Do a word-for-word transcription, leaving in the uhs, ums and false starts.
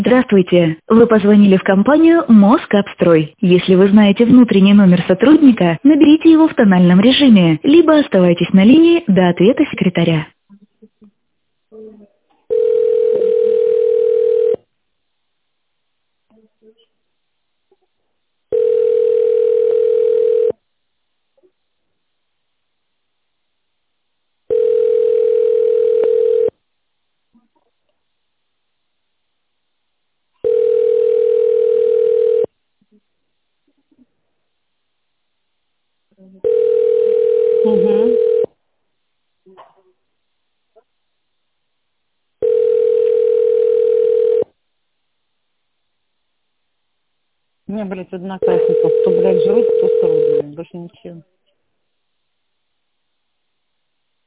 Здравствуйте. Вы позвонили в компанию Москапстрой. Если вы знаете внутренний номер сотрудника, наберите его в тональном режиме, либо оставайтесь на линии до ответа секретаря. Угу. У меня, блядь, одноклассников. Кто, блядь, жрут, кто сто рублей. Больше ничего.